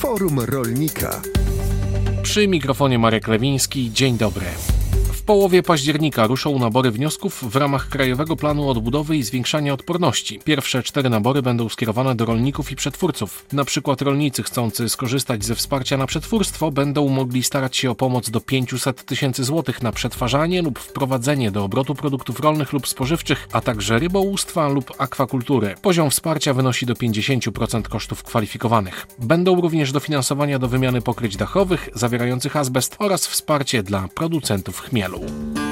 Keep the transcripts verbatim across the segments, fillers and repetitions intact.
Forum Rolnika. Przy mikrofonie Marek Lewiński. Dzień dobry. W połowie października ruszą nabory wniosków w ramach Krajowego Planu Odbudowy i Zwiększania Odporności. Pierwsze cztery nabory będą skierowane do rolników i przetwórców. Na przykład rolnicy chcący skorzystać ze wsparcia na przetwórstwo będą mogli starać się o pomoc do pięćset tysięcy złotych na przetwarzanie lub wprowadzenie do obrotu produktów rolnych lub spożywczych, a także rybołówstwa lub akwakultury. Poziom wsparcia wynosi do pięćdziesiąt procent kosztów kwalifikowanych. Będą również dofinansowania do wymiany pokryć dachowych zawierających azbest oraz wsparcie dla producentów chmielu.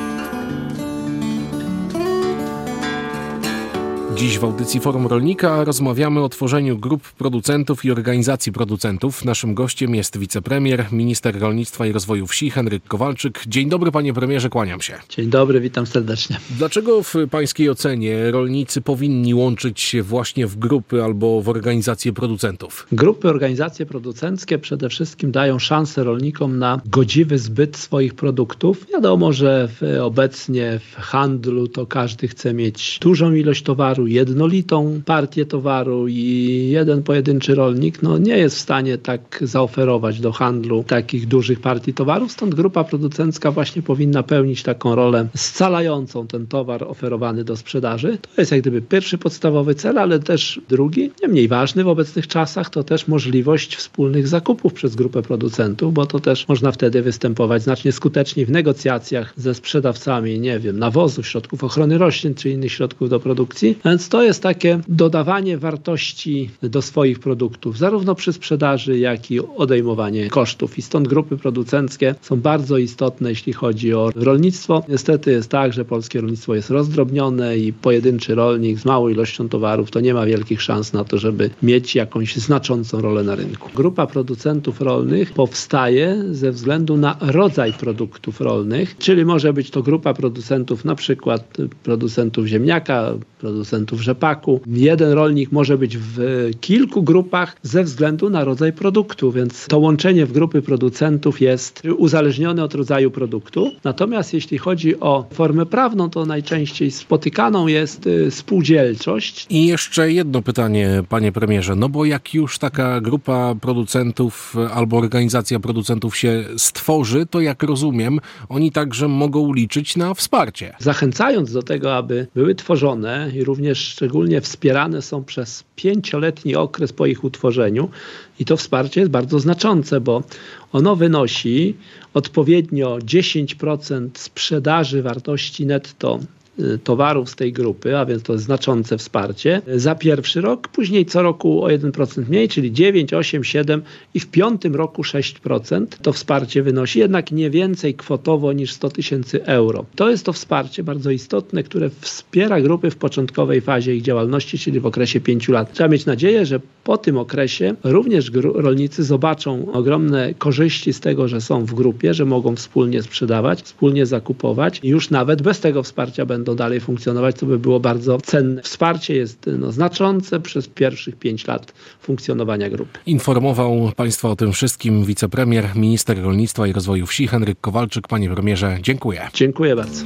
Dziś w audycji Forum Rolnika rozmawiamy o tworzeniu grup producentów i organizacji producentów. Naszym gościem jest wicepremier, minister rolnictwa i rozwoju wsi Henryk Kowalczyk. Dzień dobry, panie premierze, kłaniam się. Dzień dobry, witam serdecznie. Dlaczego w pańskiej ocenie rolnicy powinni łączyć się właśnie w grupy albo w organizacje producentów? Grupy, organizacje producenckie przede wszystkim dają szansę rolnikom na godziwy zbyt swoich produktów. Wiadomo, że w, obecnie w handlu to każdy chce mieć dużą ilość towaru, jednolitą partię towaru i jeden pojedynczy rolnik no, nie jest w stanie tak zaoferować do handlu takich dużych partii towarów, stąd grupa producencka właśnie powinna pełnić taką rolę scalającą ten towar oferowany do sprzedaży. To jest jak gdyby pierwszy podstawowy cel, ale też drugi, nie mniej ważny w obecnych czasach, to też możliwość wspólnych zakupów przez grupę producentów, bo to też można wtedy występować znacznie skuteczniej w negocjacjach ze sprzedawcami, nie wiem, nawozów, środków ochrony roślin czy innych środków do produkcji. Więc to jest takie dodawanie wartości do swoich produktów, zarówno przy sprzedaży, jak i odejmowanie kosztów. I stąd grupy producenckie są bardzo istotne, jeśli chodzi o rolnictwo. Niestety jest tak, że polskie rolnictwo jest rozdrobnione i pojedynczy rolnik z małą ilością towarów to nie ma wielkich szans na to, żeby mieć jakąś znaczącą rolę na rynku. Grupa producentów rolnych powstaje ze względu na rodzaj produktów rolnych, czyli może być to grupa producentów, na przykład producentów ziemniaka, producentów rzepaku. Jeden rolnik może być w kilku grupach ze względu na rodzaj produktu, więc to łączenie w grupy producentów jest uzależnione od rodzaju produktu. Natomiast jeśli chodzi o formę prawną, to najczęściej spotykaną jest spółdzielczość. I jeszcze jedno pytanie, panie premierze, no bo jak już taka grupa producentów albo organizacja producentów się stworzy, to jak rozumiem, oni także mogą liczyć na wsparcie. Zachęcając do tego, aby były tworzone i również szczególnie wspierane są przez pięcioletni okres po ich utworzeniu i to wsparcie jest bardzo znaczące, bo ono wynosi odpowiednio dziesięć procent sprzedaży wartości netto towarów z tej grupy, a więc to jest znaczące wsparcie za pierwszy rok, później co roku o jeden procent mniej, czyli dziewięć, osiem, siedem i w piątym roku sześć procent to wsparcie wynosi, jednak nie więcej kwotowo niż sto tysięcy euro. To jest to wsparcie bardzo istotne, które wspiera grupy w początkowej fazie ich działalności, czyli w okresie pięciu lat. Trzeba mieć nadzieję, że po tym okresie również gru- rolnicy zobaczą ogromne korzyści z tego, że są w grupie, że mogą wspólnie sprzedawać, wspólnie zakupować i już nawet bez tego wsparcia będą dalej funkcjonować, co by było bardzo cenne. Wsparcie jest no, znaczące przez pierwszych pięć lat funkcjonowania grupy. Informował państwa o tym wszystkim wicepremier, minister rolnictwa i rozwoju wsi Henryk Kowalczyk. Panie premierze, dziękuję. Dziękuję bardzo.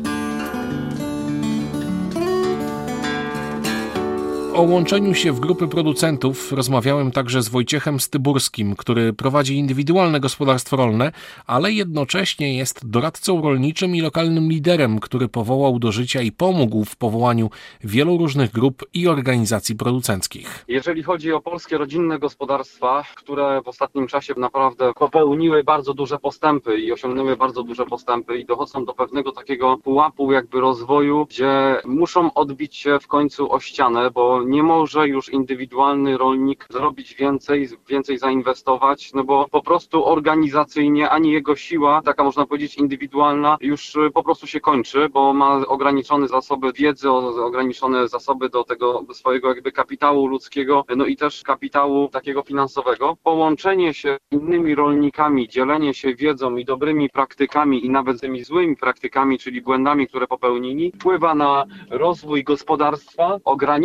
O łączeniu się w grupy producentów rozmawiałem także z Wojciechem Styburskim, który prowadzi indywidualne gospodarstwo rolne, ale jednocześnie jest doradcą rolniczym i lokalnym liderem, który powołał do życia i pomógł w powołaniu wielu różnych grup i organizacji producenckich. Jeżeli chodzi o polskie rodzinne gospodarstwa, które w ostatnim czasie naprawdę popełniły bardzo duże postępy i osiągnęły bardzo duże postępy i dochodzą do pewnego takiego pułapu jakby rozwoju, gdzie muszą odbić się w końcu o ścianę, bo nie może już indywidualny rolnik zrobić więcej, więcej zainwestować, no bo po prostu organizacyjnie ani jego siła, taka można powiedzieć indywidualna, już po prostu się kończy, bo ma ograniczone zasoby wiedzy, ograniczone zasoby do tego swojego jakby kapitału ludzkiego, no i też kapitału takiego finansowego. Połączenie się z innymi rolnikami, dzielenie się wiedzą i dobrymi praktykami i nawet tymi złymi praktykami, czyli błędami, które popełnili, wpływa na rozwój gospodarstwa, ogranicza koszty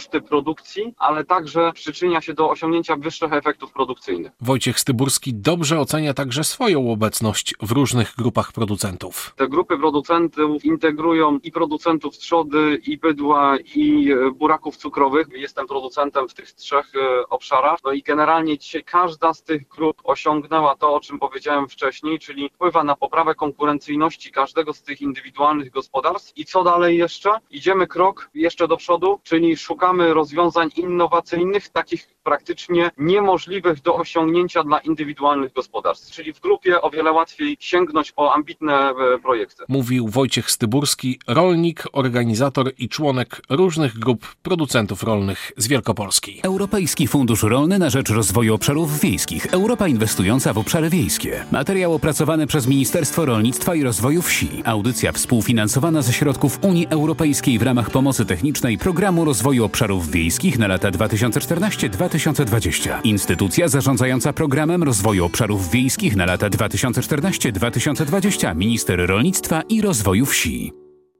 koszty produkcji, ale także przyczynia się do osiągnięcia wyższych efektów produkcyjnych. Wojciech Styburski dobrze ocenia także swoją obecność w różnych grupach producentów. Te grupy producentów integrują i producentów trzody, i bydła, i buraków cukrowych. Jestem producentem w tych trzech obszarach. No i generalnie dzisiaj każda z tych grup osiągnęła to, o czym powiedziałem wcześniej, czyli wpływa na poprawę konkurencyjności każdego z tych indywidualnych gospodarstw. I co dalej jeszcze? Idziemy krok jeszcze do przodu, czyli szukamy rozwiązań innowacyjnych, takich praktycznie niemożliwych do osiągnięcia dla indywidualnych gospodarstw. Czyli w grupie o wiele łatwiej sięgnąć po ambitne projekty. Mówił Wojciech Styburski, rolnik, organizator i członek różnych grup producentów rolnych z Wielkopolski. Europejski Fundusz Rolny na rzecz Rozwoju Obszarów Wiejskich. Europa inwestująca w obszary wiejskie. Materiał opracowany przez Ministerstwo Rolnictwa i Rozwoju Wsi. Audycja współfinansowana ze środków Unii Europejskiej w ramach pomocy technicznej Programu Rozwoju Obszarów Wiejskich na lata dwa tysiące czternaście do dwa tysiące dwudziestego. Instytucja zarządzająca Programem Rozwoju Obszarów Wiejskich na lata dwa tysiące czternaście do dwa tysiące dwudziestego. Minister Rolnictwa i Rozwoju Wsi.